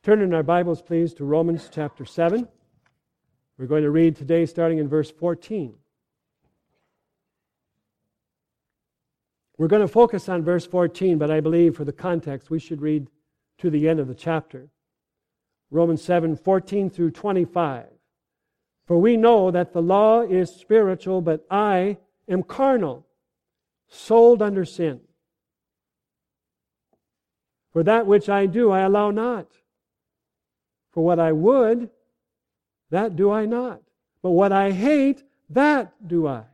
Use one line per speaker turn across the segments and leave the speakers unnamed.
Turn in our Bibles, please, to Romans chapter 7. We're going to read today starting in verse 14. We're going to focus on verse 14, but I believe for the context we should read to the end of the chapter. Romans 7, 14 through 25. For we know that the law is spiritual, but I am carnal, sold under sin. For that which I do, I allow not. For what I would, that do I not. But what I hate, that do I.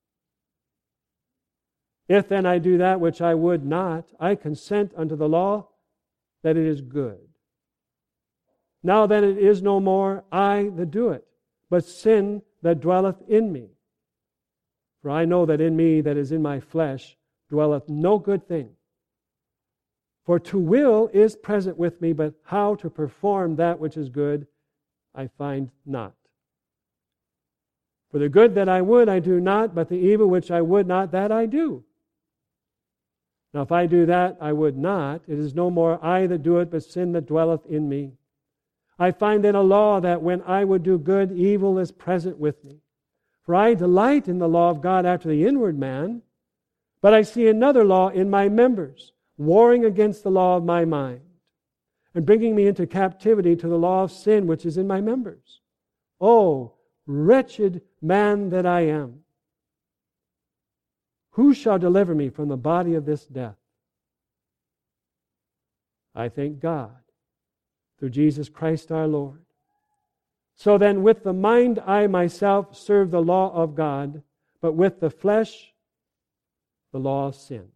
If then I do that which I would not, I consent unto the law that it is good. Now then it is no more I that do it, but sin that dwelleth in me. For I know that in me that is in my flesh dwelleth no good thing. For to will is present with me, but how to perform that which is good I find not. For the good that I would I do not, but the evil which I would not, that I do. Now if I do that I would not, it is no more I that do it, but sin that dwelleth in me. I find then a law that when I would do good, evil is present with me. For I delight in the law of God after the inward man, but I see another law in my members, warring against the law of my mind, and bringing me into captivity to the law of sin which is in my members. Oh, wretched man that I am! Who shall deliver me from the body of this death? I thank God through Jesus Christ our Lord. So then with the mind I myself serve the law of God, but with the flesh the law of sin.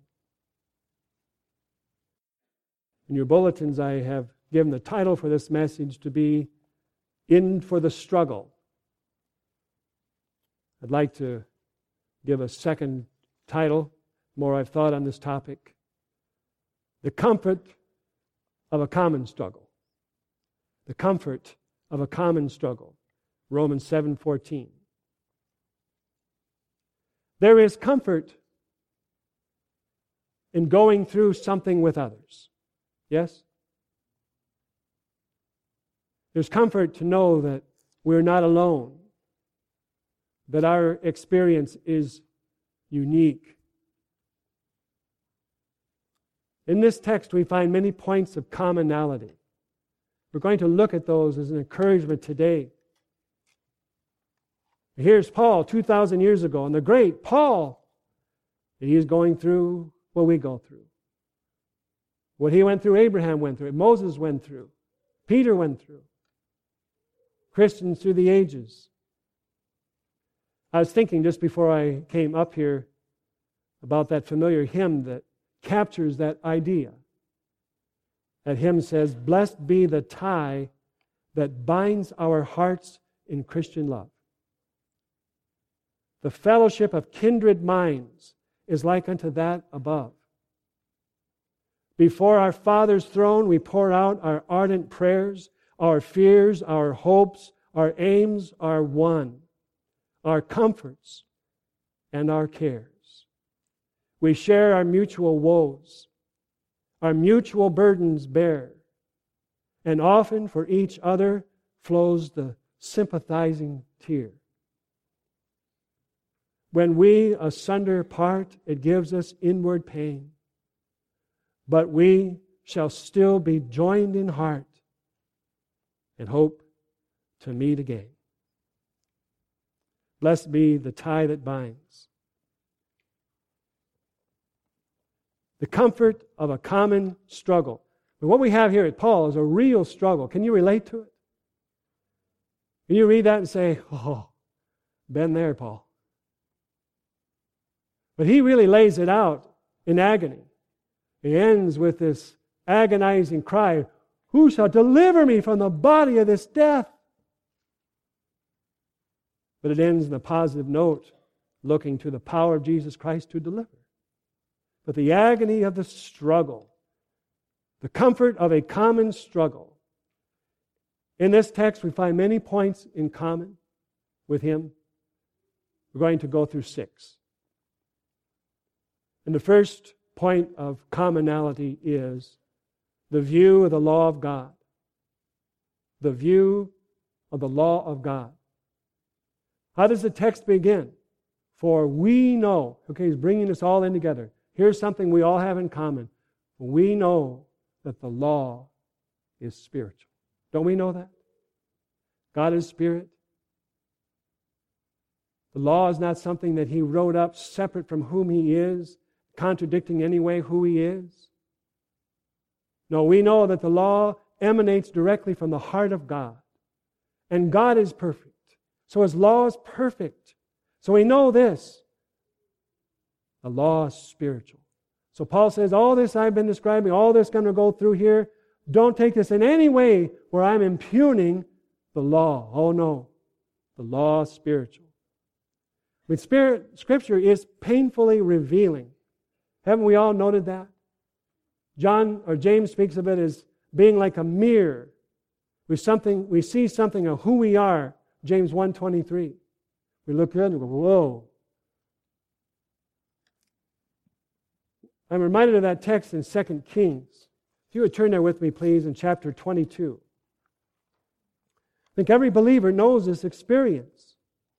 In your bulletins I have given the title for this message to be In for the Struggle. I'd like to give a second title, more I've thought on this topic. The Comfort of a Common Struggle. The Comfort of a Common Struggle. Romans 7:14. There is comfort in going through something with others. Yes? There's comfort to know that we're not alone, that our experience is unique. In this text, we find many points of commonality. We're going to look at those as an encouragement today. Here's Paul 2,000 years ago, and the great Paul, he is going through what we go through. What he went through, Abraham went through, Moses went through, Peter went through, Christians through the ages. I was thinking just before I came up here about that familiar hymn that captures that idea. That hymn says, "Blessed be the tie that binds our hearts in Christian love. The fellowship of kindred minds is like unto that above. Before our Father's throne we pour out our ardent prayers, our fears, our hopes, our aims are one, our comforts and our cares. We share our mutual woes, our mutual burdens bear, and often for each other flows the sympathizing tear. When we asunder part, it gives us inward pain, but we shall still be joined in heart and hope to meet again. Blessed be the tie that binds." The comfort of a common struggle. But what we have here at Paul is a real struggle. Can you relate to it? Can you read that and say, "Oh, been there, Paul"? But he really lays it out in agony. He ends with this agonizing cry, "Who shall deliver me from the body of this death?" But it ends in a positive note, looking to the power of Jesus Christ to deliver. But the agony of the struggle, the comfort of a common struggle. In this text, we find many points in common with him. We're going to go through 6. And the first point of commonality is the view of the law of God. the view of the law of God. How does the text begin? For we know, okay, he's bringing us all in together. Here's something we all have in common. We know that the law is spiritual. Don't we know that? God is spirit. The law is not something that he wrote up separate from whom he is, contradicting any way who he is. No, we know that the law emanates directly from the heart of God. And God is perfect. So his law is perfect. So we know this. The law is spiritual. So Paul says, all this I've been describing, all this going to go through here, don't take this in any way where I'm impugning the law. Oh no. The law is spiritual. With Scripture is painfully revealing. Haven't we all noted that? James speaks of it as being like a mirror. We see something of who we are. James 1:23. We look at it and go, whoa. I'm reminded of that text in 2 Kings. If you would turn there with me, please, in chapter 22. I think every believer knows this experience.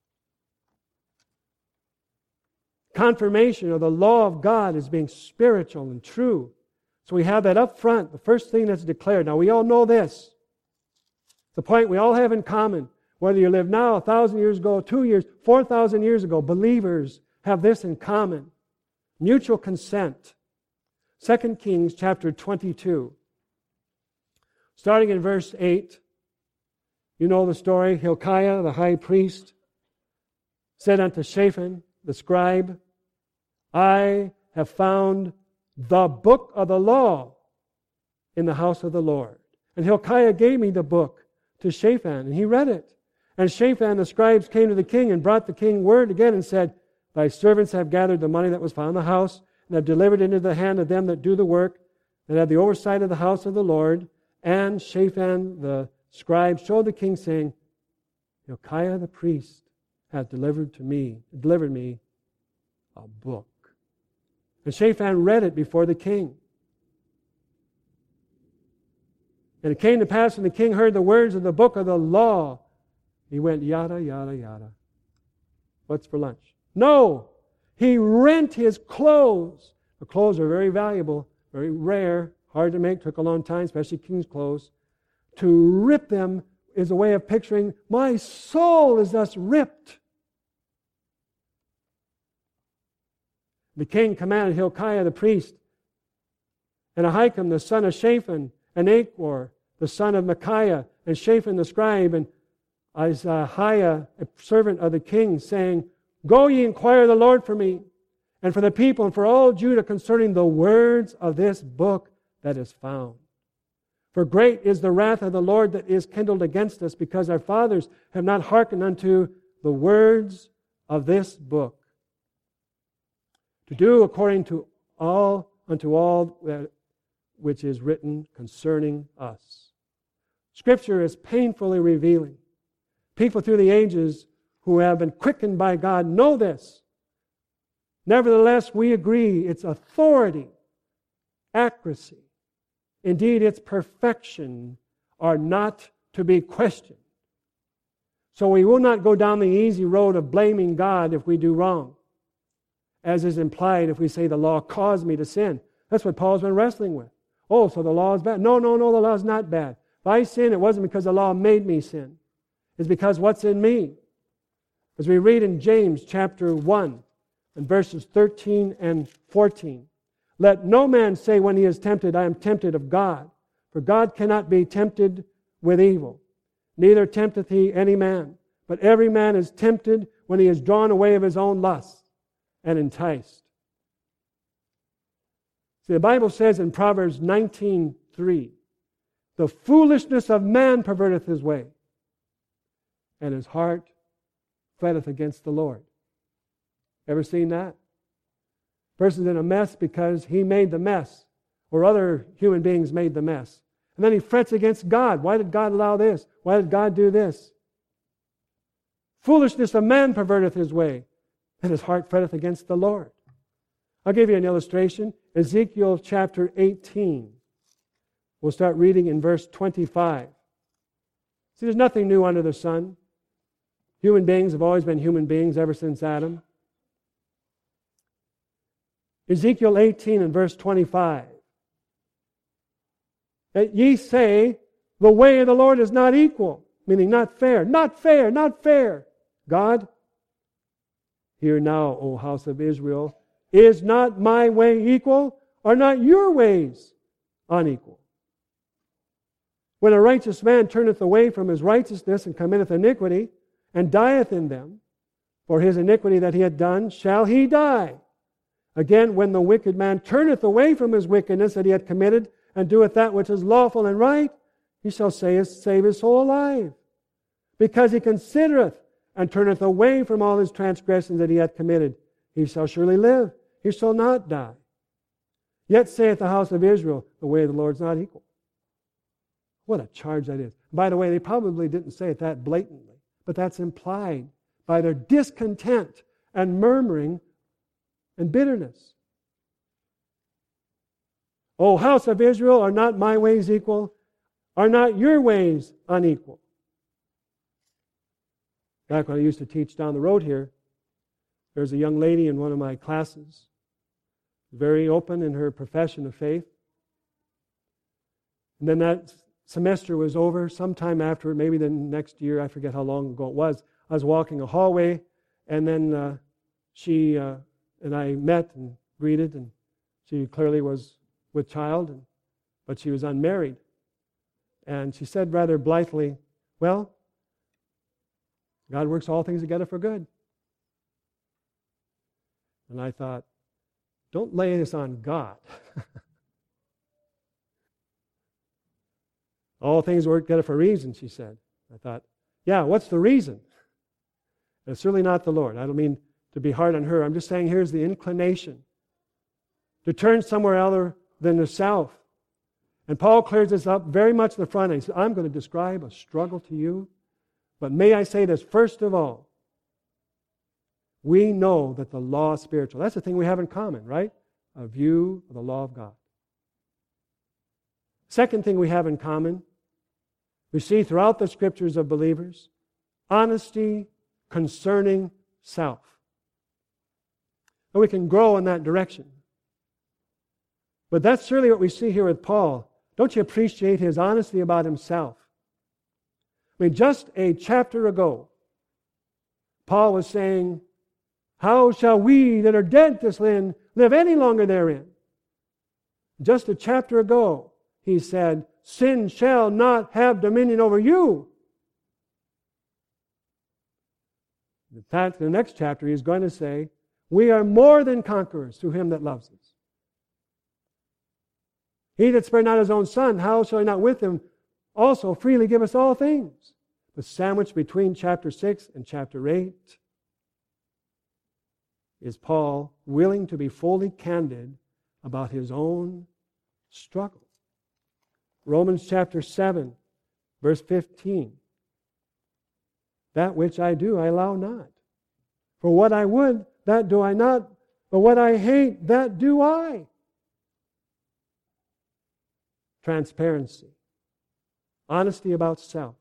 Confirmation of the law of God as being spiritual and true. So we have that up front, the first thing that's declared. Now we all know this. The point we all have in common. Whether you live now, 1,000 years ago, 2 years, 4,000 years ago, believers have this in common. Mutual consent. 2 Kings chapter 22. Starting in verse 8. You know the story. Hilkiah, the high priest, said unto Shaphan, the scribe, I have found the book of the law in the house of the Lord. And Hilkiah gave me the book to Shaphan, and he read it. And Shaphan, the scribes, came to the king and brought the king word again and said, Thy servants have gathered the money that was found in the house, and have delivered it into the hand of them that do the work, that have the oversight of the house of the Lord. And Shaphan, the scribe, showed the king, saying, Hilkiah the priest hath delivered me a book. And Shaphan read it before the king. And it came to pass when the king heard the words of the book of the law, he went yada, yada, yada. What's for lunch? No! He rent his clothes. The clothes are very valuable, very rare, hard to make, took a long time, especially king's clothes. To rip them is a way of picturing, my soul is thus ripped. The king commanded Hilkiah the priest, and Ahikam the son of Shaphan, and Achbor the son of Micaiah, and Shaphan the scribe, and Isaiah, a servant of the king, saying, Go ye inquire of the Lord for me, and for the people, and for all Judah concerning the words of this book that is found. For great is the wrath of the Lord that is kindled against us, because our fathers have not hearkened unto the words of this book, to do according to all that which is written concerning us. Scripture is painfully revealing. People through the ages who have been quickened by God know this. Nevertheless, we agree its authority, accuracy, indeed its perfection are not to be questioned. So we will not go down the easy road of blaming God if we do wrong, as is implied if we say the law caused me to sin. That's what Paul's been wrestling with. Oh, so the law is bad. No, the law is not bad. If I sin, it wasn't because the law made me sin. It's because what's in me. As we read in James chapter 1 and verses 13 and 14. Let no man say when he is tempted, I am tempted of God. For God cannot be tempted with evil. Neither tempteth he any man. But every man is tempted when he is drawn away of his own lust and enticed. See, the Bible says in Proverbs 19:3, the foolishness of man perverteth his way, and his heart fretteth against the Lord. Ever seen that? Person's in a mess because he made the mess, or other human beings made the mess. And then he frets against God. Why did God allow this? Why did God do this? Foolishness of man perverteth his way, and his heart fretteth against the Lord. I'll give you an illustration. Ezekiel chapter 18. We'll start reading in verse 25. See, there's nothing new under the sun. Human beings have always been human beings ever since Adam. Ezekiel 18 and verse 25. That ye say, the way of the Lord is not equal, meaning not fair, not fair, not fair. God, hear now, O house of Israel, is not my way equal? Are not your ways unequal? When a righteous man turneth away from his righteousness and committeth iniquity, and dieth in them, for his iniquity that he had done, shall he die. Again, when the wicked man turneth away from his wickedness that he had committed, and doeth that which is lawful and right, he shall save his soul alive. Because he considereth and turneth away from all his transgressions that he hath committed, he shall surely live, he shall not die. Yet saith the house of Israel, the way of the Lord is not equal. What a charge that is. By the way, they probably didn't say it that blatantly, but that's implied by their discontent and murmuring and bitterness. O house of Israel, are not my ways equal? Are not your ways unequal? Back when I used to teach down the road here, there was a young lady in one of my classes, very open in her profession of faith. And then that semester was over. Sometime after, maybe the next year, I forget how long ago it was, I was walking a hallway, and then she and I met and greeted, and she clearly was with child, but she was unmarried. And she said rather blithely, well, God works all things together for good. And I thought, don't lay this on God. All things work together for a reason, she said. I thought, yeah, what's the reason? It's certainly not the Lord. I don't mean to be hard on her. I'm just saying here's the inclination to turn somewhere other than the south. And Paul clears this up very much in the front. He says, I'm going to describe a struggle to you. But may I say this, first of all, we know that the law is spiritual. That's the thing we have in common, right? A view of the law of God. Second thing we have in common, we see throughout the scriptures of believers, honesty concerning self. And we can grow in that direction. But that's certainly what we see here with Paul. Don't you appreciate his honesty about himself? I mean, just a chapter ago, Paul was saying, how shall we that are dead to sin live any longer therein? Just a chapter ago, he said, sin shall not have dominion over you. In fact, in the next chapter, he's going to say, we are more than conquerors through him that loves us. He that spared not his own son, how shall he not with him also freely give us all things? The sandwich between chapter 6 and chapter 8 is Paul willing to be fully candid about his own struggle. Romans chapter 7, verse 15. That which I do, I allow not. For what I would, that do I not. But what I hate, that do I. Transparency. Honesty about self.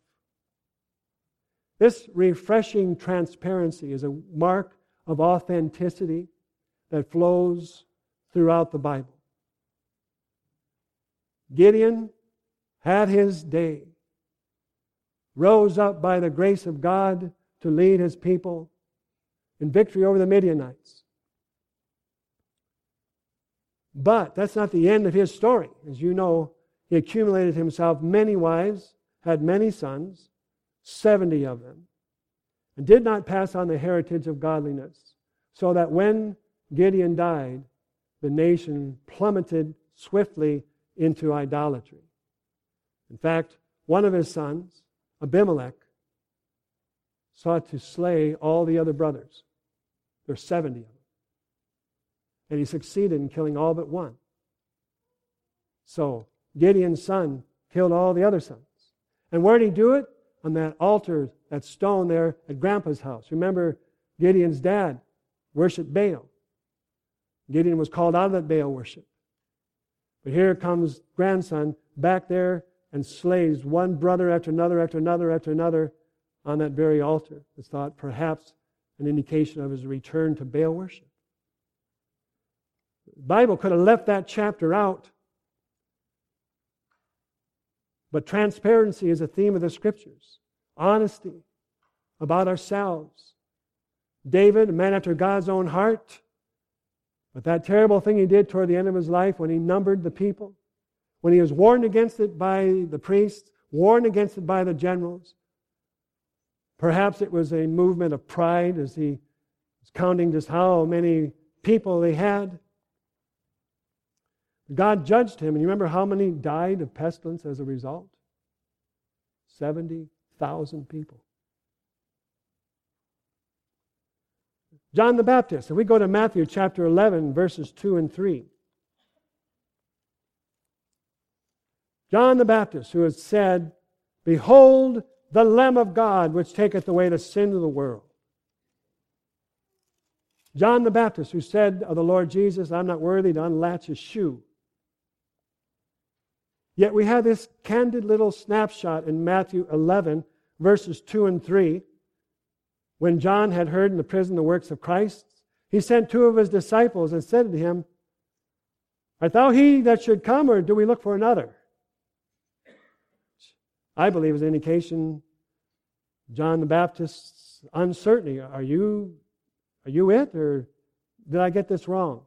This refreshing transparency is a mark of authenticity that flows throughout the Bible. Gideon had his day, rose up by the grace of God to lead his people in victory over the Midianites. But that's not the end of his story. As you know, he accumulated himself many wives, had many sons, 70 of them, and did not pass on the heritage of godliness, so that when Gideon died, the nation plummeted swiftly into idolatry. In fact, one of his sons, Abimelech, sought to slay all the other brothers. There are 70 of them. And he succeeded in killing all but one. So, Gideon's son killed all the other sons. And where did he do it? On that altar, that stone there at Grandpa's house. Remember, Gideon's dad worshiped Baal. Gideon was called out of that Baal worship. But here comes grandson back there and slays one brother after another, after another, after another on that very altar. It's thought perhaps an indication of his return to Baal worship. The Bible could have left that chapter out, but transparency is a theme of the Scriptures. Honesty about ourselves. David, a man after God's own heart, but that terrible thing he did toward the end of his life when he numbered the people, when he was warned against it by the priests, warned against it by the generals. Perhaps it was a movement of pride as he was counting just how many people they had. God judged him, and you remember how many died of pestilence as a result? 70,000 people. John the Baptist, if we go to Matthew chapter 11, verses 2 and 3. John the Baptist, who has said, "Behold the Lamb of God, which taketh away the sin of the world." John the Baptist, who said of the Lord Jesus, "I'm not worthy to unlatch his shoe." Yet we have this candid little snapshot in Matthew 11, verses 2 and 3. When John had heard in the prison the works of Christ, he sent 2 of his disciples and said to him, "Art thou he that should come, or do we look for another?" I believe is an indication John the Baptist's uncertainty. Are you it, or did I get this wrong?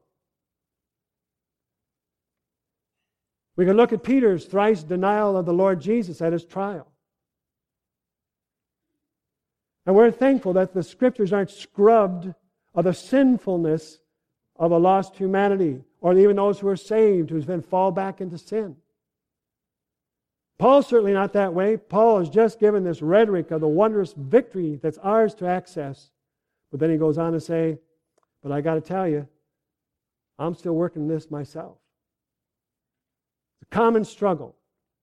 We can look at Peter's thrice denial of the Lord Jesus at his trial. And we're thankful that the Scriptures aren't scrubbed of the sinfulness of a lost humanity, or even those who are saved, who's been fall back into sin. Paul's certainly not that way. Paul has just given this rhetoric of the wondrous victory that's ours to access. But then he goes on to say, but I got to tell you, I'm still working this myself. It's a common struggle.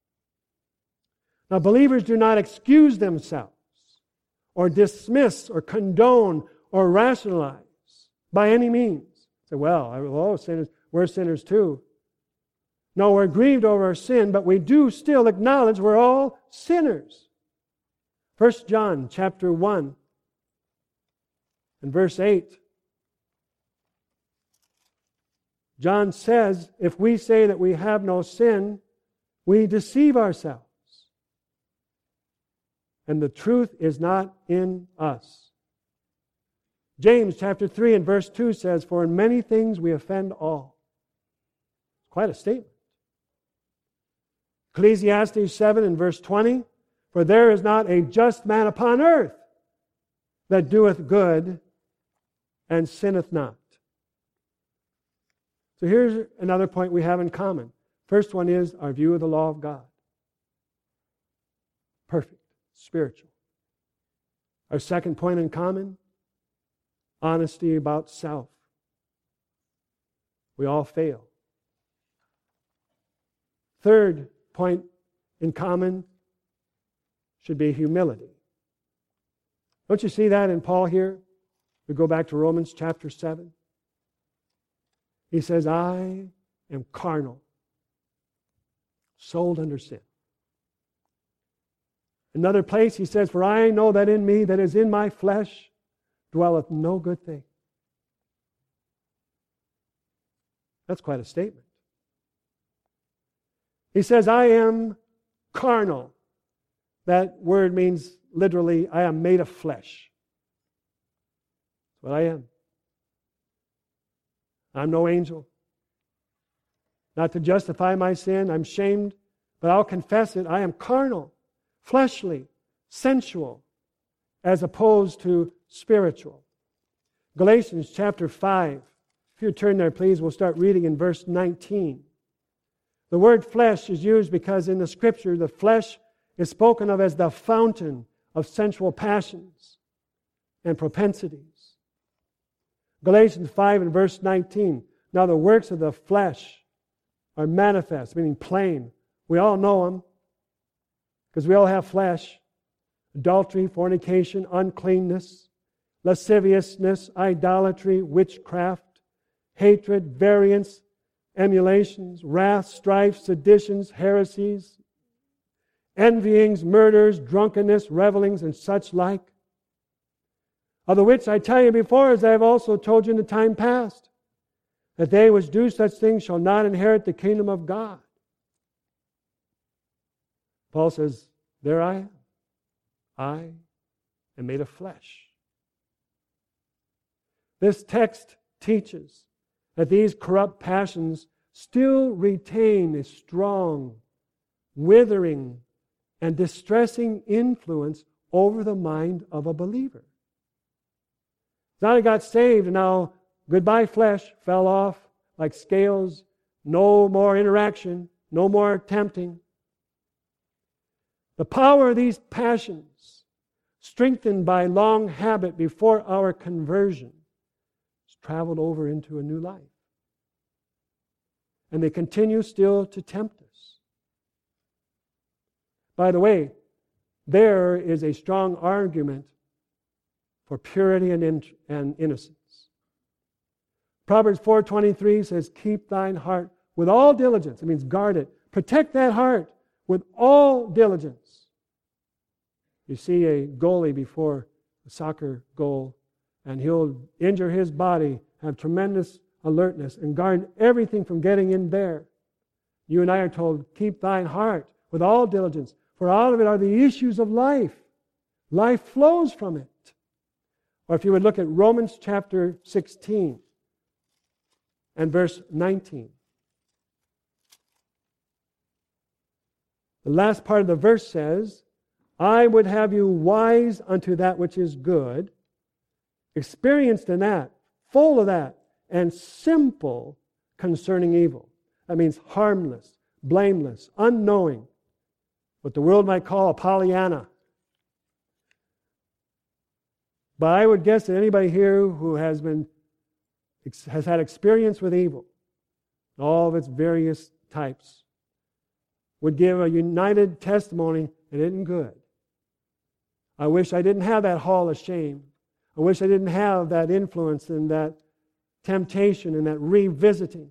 Now, believers do not excuse themselves or dismiss or condone or rationalize by any means. Say, well, sinners, we're sinners too. No, we're grieved over our sin, but we do still acknowledge we're all sinners. 1 John chapter 1 and verse 8. John says, if we say that we have no sin, we deceive ourselves. And the truth is not in us. James chapter 3 and verse 2 says, for in many things we offend all. Quite a statement. Ecclesiastes 7 and verse 20, for there is not a just man upon earth that doeth good and sinneth not. So here's another point we have in common. First one is our view of the law of God. Perfect, spiritual. Our second point in common, honesty about self. We all fail. Third point in common should be humility. Don't you see that in Paul here? We go back to Romans chapter 7. He says, I am carnal, sold under sin. Another place he says, for I know that in me, that is in my flesh, dwelleth no good thing. That's quite a statement. He says, I am carnal. That word means literally, I am made of flesh. That's what I am. I'm no angel. Not to justify my sin, I'm shamed, but I'll confess it. I am carnal, fleshly, sensual, as opposed to spiritual. Galatians chapter 5. If you turn there, please, we'll start reading in verse 19. The word flesh is used because in the Scripture, the flesh is spoken of as the fountain of sensual passions and propensities. Galatians 5 and verse 19. Now the works of the flesh are manifest, meaning plain. We all know them because we all have flesh. Adultery, fornication, uncleanness, lasciviousness, idolatry, witchcraft, hatred, variance, emulations, wrath, strife, seditions, heresies, envyings, murders, drunkenness, revelings, and such like. Of the which I tell you before, as I have also told you in the time past, that they which do such things shall not inherit the kingdom of God. Paul says, there I am. I am made of flesh. This text teaches that these corrupt passions still retain a strong, withering, and distressing influence over the mind of a believer. Now he got saved and now goodbye flesh, fell off like scales, no more interaction, no more tempting. The power of these passions, strengthened by long habit before our conversion, has traveled over into a new life. And they continue still to tempt us. By the way, there is a strong argument for purity and innocence. Proverbs 4:23 says, keep thine heart with all diligence. It means guard it. Protect that heart with all diligence. You see a goalie before a soccer goal, and he'll injure his body, have tremendous alertness, and guard everything from getting in there. You and I are told, keep thine heart with all diligence, for out of it are the issues of life. Life flows from it. Or if you would look at Romans chapter 16 and verse 19. The last part of the verse says, I would have you wise unto that which is good, experienced in that, full of that, and simple concerning evil. That means harmless, blameless, unknowing, what the world might call a Pollyanna. But I would guess that anybody here who has had experience with evil, all of its various types, would give a united testimony it isn't good. I wish I didn't have that hall of shame. I wish I didn't have that influence and that temptation and that revisiting.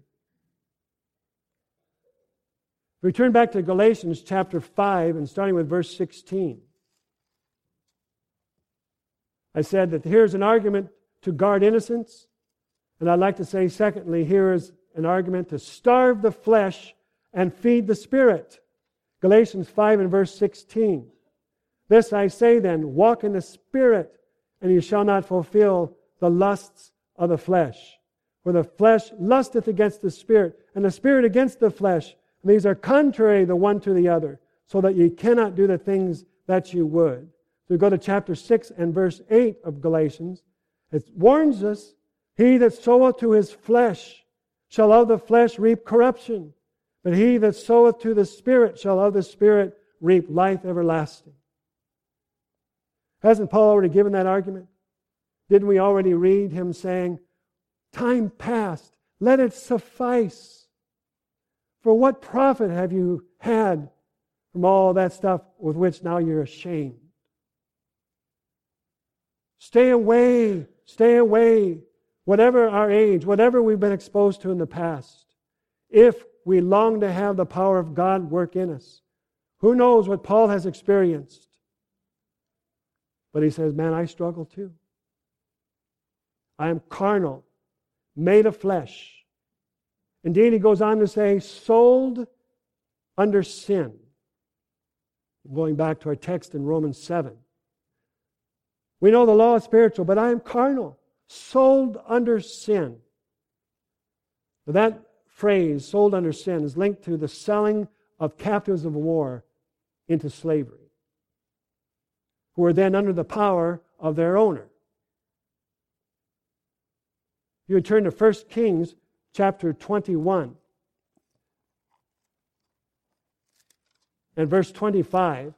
We turn back to Galatians chapter 5 and starting with verse 16. I said that here's an argument to guard innocence. And I'd like to say, secondly, here is an argument to starve the flesh and feed the Spirit. Galatians 5 and verse 16. This I say then, walk in the Spirit, and you shall not fulfill the lusts of the flesh. For the flesh lusteth against the Spirit, and the Spirit against the flesh. And these are contrary the one to the other, so that ye cannot do the things that you would. So we go to chapter 6 and verse 8 of Galatians. It warns us, he that soweth to his flesh shall of the flesh reap corruption, but he that soweth to the Spirit shall of the Spirit reap life everlasting. Hasn't Paul already given that argument? Didn't we already read him saying, time past, let it suffice. For what profit have you had from all that stuff with which now you're ashamed? Stay away, stay away. Whatever our age, whatever we've been exposed to in the past, if we long to have the power of God work in us. Who knows what Paul has experienced? But he says, man, I struggle too. I am carnal, made of flesh. Indeed, he goes on to say, sold under sin. Going back to our text in Romans 7. We know the law is spiritual, but I am carnal, sold under sin. That phrase, sold under sin, is linked to the selling of captives of war into slavery, who are then under the power of their owner. You would turn to 1 Kings chapter 21 and verse 25.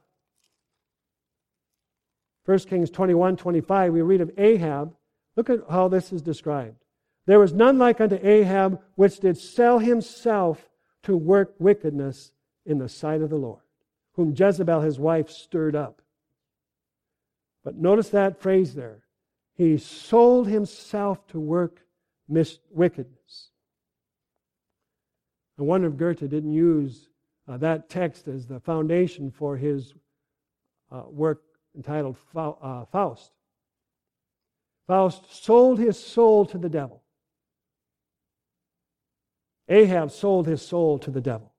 1 Kings 21:25, we read of Ahab. Look at how this is described. There was none like unto Ahab, which did sell himself to work wickedness in the sight of the Lord, whom Jezebel his wife stirred up. But notice that phrase there. He sold himself to work wickedness. I wonder if Goethe didn't use that text as the foundation for his work entitled Faust. Faust sold his soul to the devil. Ahab sold his soul to the devil.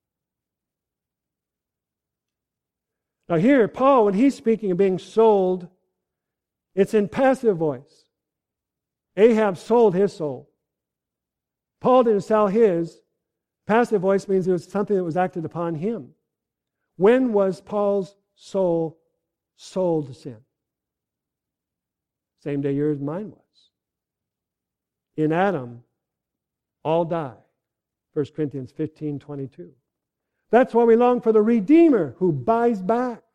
Now here, Paul, when he's speaking of being sold, it's in passive voice. Ahab sold his soul. Paul didn't sell his. Passive voice means it was something that was acted upon him. When was Paul's soul sold to sin? Same day yours and mine was. In Adam, all die. 1 Corinthians 15:22. That's why we long for the Redeemer who buys back.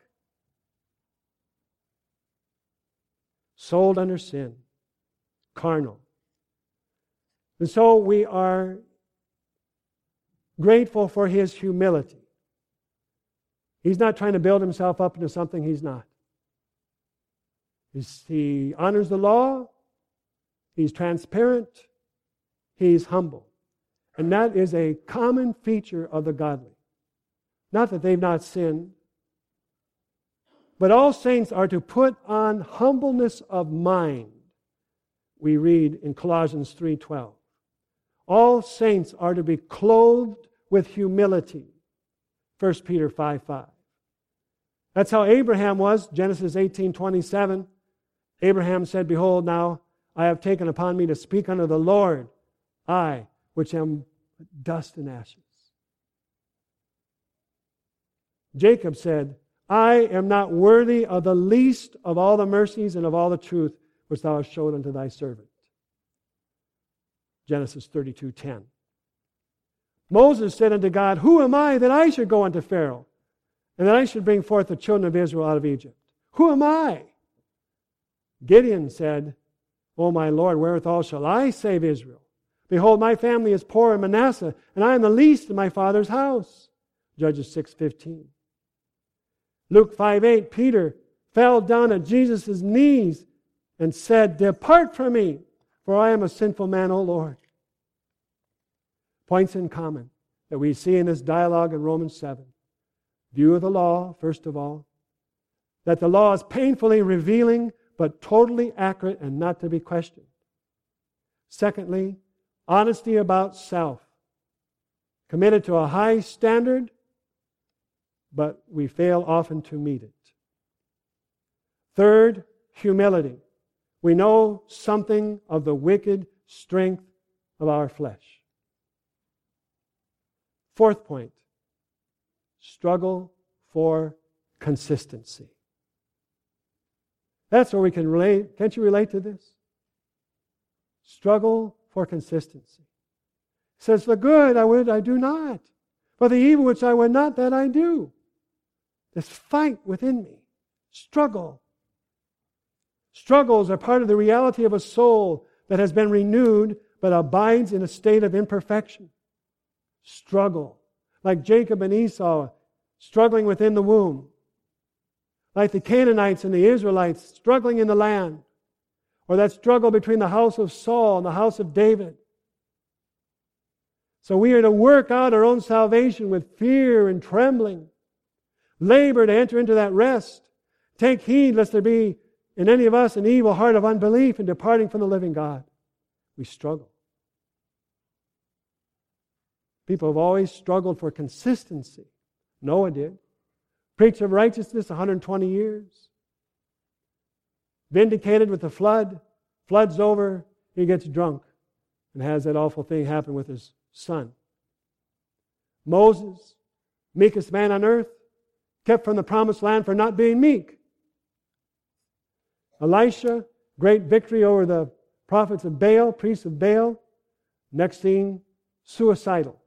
Sold under sin. Carnal. And so we are grateful for his humility. He's not trying to build himself up into something he's not. He honors the law. He's transparent. He's humble. And that is a common feature of the godly. Not that they've not sinned, but all saints are to put on humbleness of mind. We read in Colossians 3:12. All saints are to be clothed with humility. 1 Peter 5:5. That's how Abraham was. Genesis 18:27. Abraham said, "Behold, now I have taken upon me to speak unto the Lord, I, which am dust and ashes." Jacob said, "I am not worthy of the least of all the mercies and of all the truth which thou hast showed unto thy servant." Genesis 32:10. Moses said unto God, "Who am I that I should go unto Pharaoh, and that I should bring forth the children of Israel out of Egypt? Who am I?" Gideon said, "O my Lord, wherewithal shall I save Israel? Behold, my family is poor in Manasseh, and I am the least in my father's house." Judges 6:15. Luke 5:8, Peter fell down at Jesus' knees and said, "Depart from me, for I am a sinful man, O Lord." Points in common that we see in this dialogue in Romans 7. View of the law, first of all. That the law is painfully revealing, but totally accurate and not to be questioned. Secondly, honesty about self. Committed to a high standard, but we fail often to meet it. Third, humility. We know something of the wicked strength of our flesh. Fourth point, struggle for consistency. That's where we can relate. Can't you relate to this? Struggle for consistency. It says, "The good I would, I do not. But the evil which I would not, that I do." This fight within me. Struggle. Struggles are part of the reality of a soul that has been renewed but abides in a state of imperfection. Struggle. Like Jacob and Esau struggling within the womb. Like the Canaanites and the Israelites struggling in the land. Or that struggle between the house of Saul and the house of David. So we are to work out our own salvation with fear and trembling. Labor to enter into that rest. Take heed lest there be in any of us an evil heart of unbelief and departing from the living God. We struggle. People have always struggled for consistency. Noah did. Preached of righteousness 120 years. Vindicated with the flood. Flood's over. He gets drunk and has that awful thing happen with his son. Moses, meekest man on earth, kept from the promised land for not being meek. Elisha, great victory over the prophets of Baal, priests of Baal. Next scene, suicidal.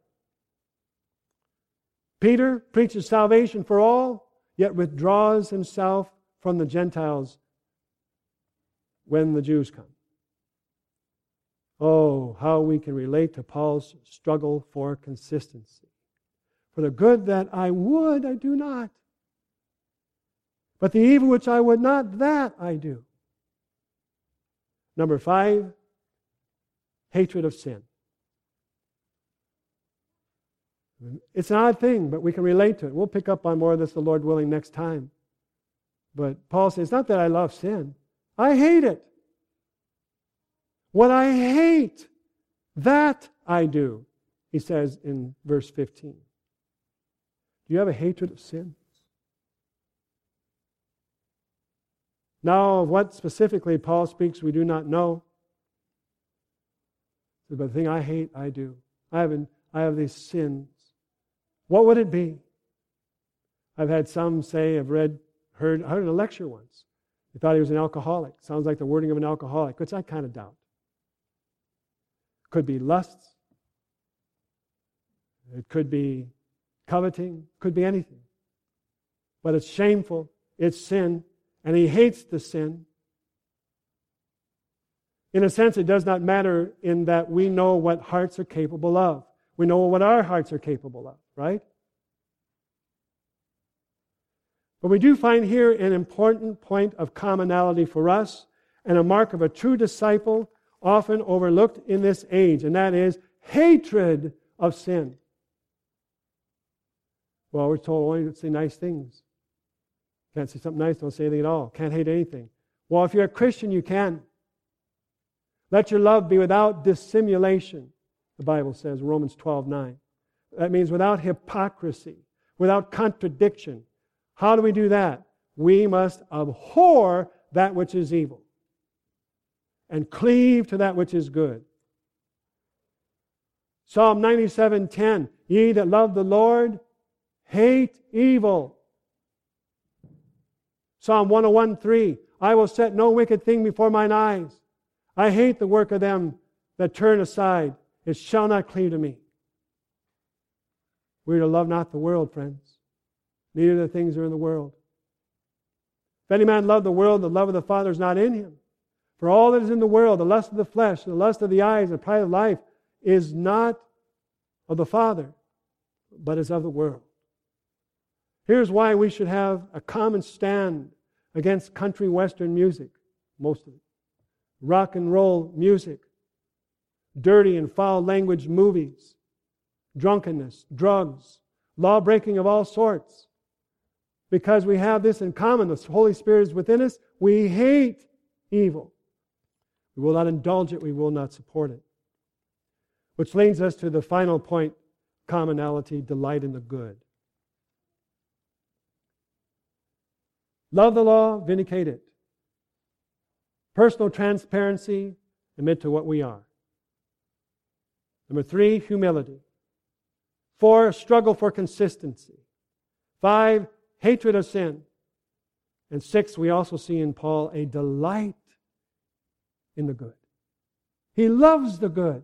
Peter preaches salvation for all, yet withdraws himself from the Gentiles when the Jews come. Oh, how we can relate to Paul's struggle for consistency. For the good that I would, I do not. But the evil which I would not, that I do. Number 5, hatred of sin. It's an odd thing, but we can relate to it. We'll pick up on more of this, the Lord willing, next time. But Paul says, it's not that I love sin. I hate it. What I hate, that I do, he says in verse 15. Do you have a hatred of sin? Now, of what specifically Paul speaks, we do not know. But the thing I hate, I do. I have these sins. What would it be? I've had some say, I heard a lecture once. They thought he was an alcoholic. Sounds like the wording of an alcoholic, which I kind of doubt. Could be lusts. It could be coveting. Could be anything. But it's shameful. It's sin. And he hates the sin. In a sense, it does not matter in that we know what hearts are capable of. We know what our hearts are capable of, right? But we do find here an important point of commonality for us and a mark of a true disciple often overlooked in this age, and that is hatred of sin. Well, we're told only to say nice things. Can't say something nice, don't say anything at all. Can't hate anything. Well, if you're a Christian, you can. Let your love be without dissimulation, the Bible says, Romans 12:9. That means without hypocrisy, without contradiction. How do we do that? We must abhor that which is evil and cleave to that which is good. Psalm 97:10, ye that love the Lord, hate evil. Psalm 101:3, I will set no wicked thing before mine eyes. I hate the work of them that turn aside. It shall not cleave to me. We are to love not the world, friends. Neither the things are in the world. If any man love the world, the love of the Father is not in him. For all that is in the world, the lust of the flesh, the lust of the eyes, the pride of life, is not of the Father, but is of the world. Here's why we should have a common stand against country western music, most of it. Rock and roll music, dirty and foul language movies, drunkenness, drugs, law-breaking of all sorts. Because we have this in common, the Holy Spirit is within us, we hate evil. We will not indulge it, we will not support it. Which leads us to the final point, commonality, delight in the good. Love the law, vindicate it. Personal transparency, admit to what we are. Number 3, humility. 4, struggle for consistency. 5, hatred of sin. And 6, we also see in Paul a delight in the good. He loves the good.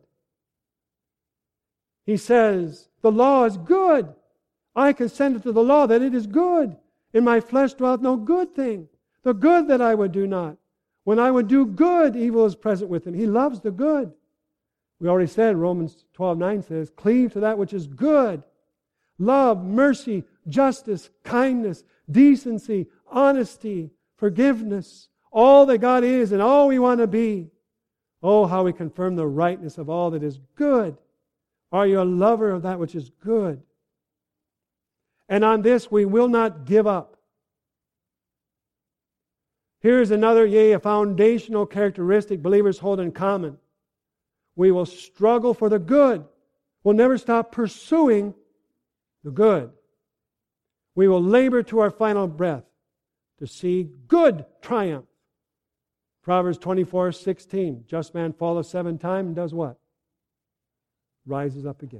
He says, the law is good. I consent to the law that it is good. In my flesh dwelleth no good thing. The good that I would do not. When I would do good, evil is present with him. He loves the good. We already said, Romans 12:9 says, cleave to that which is good. Love, mercy, justice, kindness, decency, honesty, forgiveness. All that God is and all we want to be. Oh, how we confirm the rightness of all that is good. Are you a lover of that which is good? And on this we will not give up. Here's another, a foundational characteristic believers hold in common. We will struggle for the good. We'll never stop pursuing the good. We will labor to our final breath to see good triumph. Proverbs 24:16, just man falleth 7 times and does what? Rises up again.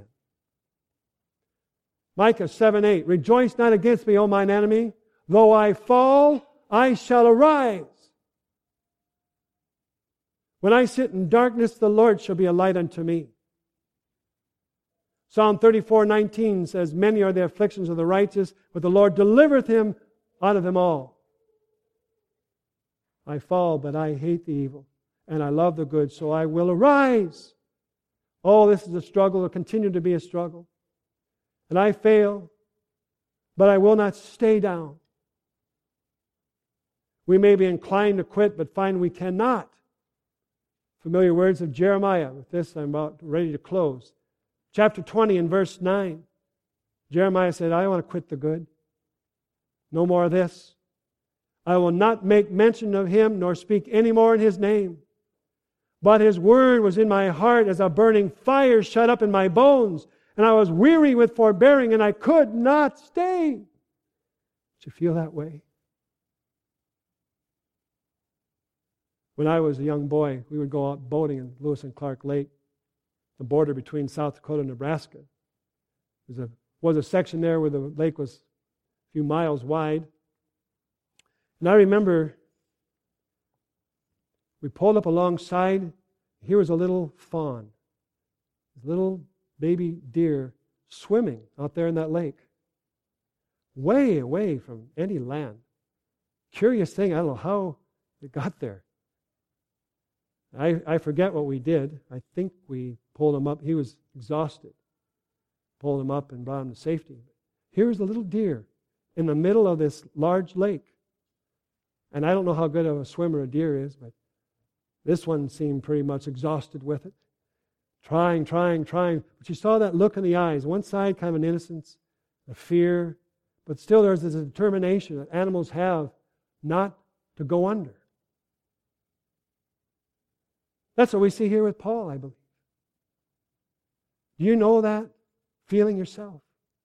Micah 7:8, rejoice not against me, O mine enemy. Though I fall, I shall arise. When I sit in darkness, the Lord shall be a light unto me. Psalm 34:19 says, many are the afflictions of the righteous, but the Lord delivereth him out of them all. I fall, but I hate the evil, and I love the good, so I will arise. Oh, this is a struggle, it'll continue to be a struggle. And I fail, but I will not stay down. We may be inclined to quit, but find we cannot. Familiar words of Jeremiah. With this, I'm about ready to close. Chapter 20 and verse 9. Jeremiah said, I want to quit the good. No more of this. I will not make mention of him, nor speak any more in his name. But his word was in my heart as a burning fire shut up in my bones, and I was weary with forbearing, and I could not stay. Did you feel that way? When I was a young boy, we would go out boating in Lewis and Clark Lake, the border between South Dakota and Nebraska. There was a section there where the lake was a few miles wide. And I remember we pulled up alongside. Here was a little fawn, a little baby deer swimming out there in that lake, way away from any land. Curious thing, I don't know how it got there. I forget what we did. I think we pulled him up. He was exhausted. Pulled him up and brought him to safety. Here's the little deer in the middle of this large lake. And I don't know how good of a swimmer a deer is, but this one seemed pretty much exhausted with it. Trying. But you saw that look in the eyes. One side kind of an innocence, a fear, but still there's this determination that animals have not to go under. That's what we see here with Paul, I believe. Do you know that feeling yourself?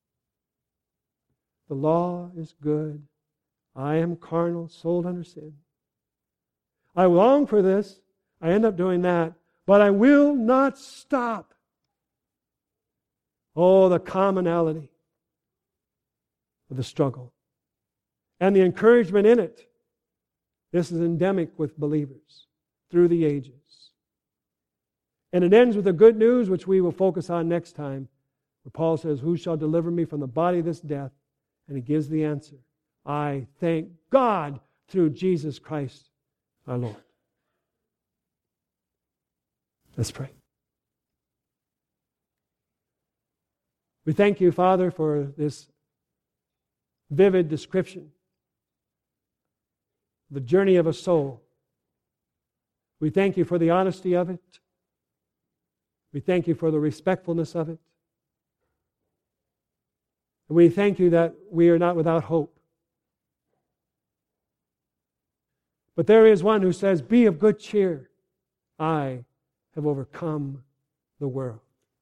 The law is good. I am carnal, sold under sin. I long for this. I end up doing that. But I will not stop. Oh, the commonality of the struggle. And the encouragement in it. This is endemic with believers through the ages. And it ends with the good news, which we will focus on next time, where Paul says, who shall deliver me from the body of this death? And he gives the answer. I thank God through Jesus Christ our Lord. Let's pray. We thank you, Father, for this vivid description, the journey of a soul. We thank you for the honesty of it. We thank you for the respectfulness of it. And we thank you that we are not without hope. But there is one who says, be of good cheer. I have overcome the world.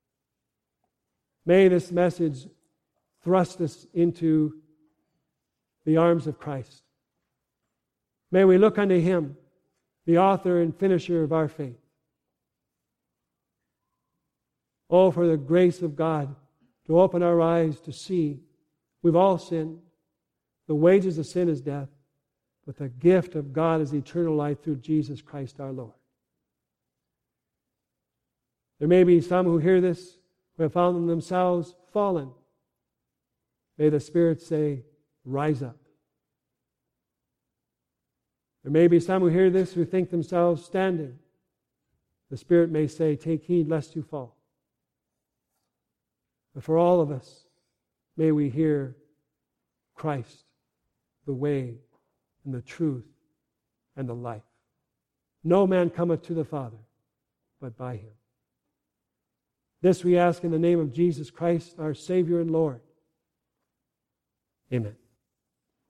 May this message thrust us into the arms of Christ. May we look unto Him, the author and finisher of our faith. Oh, for the grace of God to open our eyes to see we've all sinned. The wages of sin is death, but the gift of God is eternal life through Jesus Christ our Lord. There may be some who hear this who have found themselves fallen. May the Spirit say, rise up. There may be some who hear this who think themselves standing. The Spirit may say, take heed lest you fall. But for all of us, may we hear Christ, the way and the truth and the life. No man cometh to the Father but by Him. This we ask in the name of Jesus Christ, our Savior and Lord. Amen.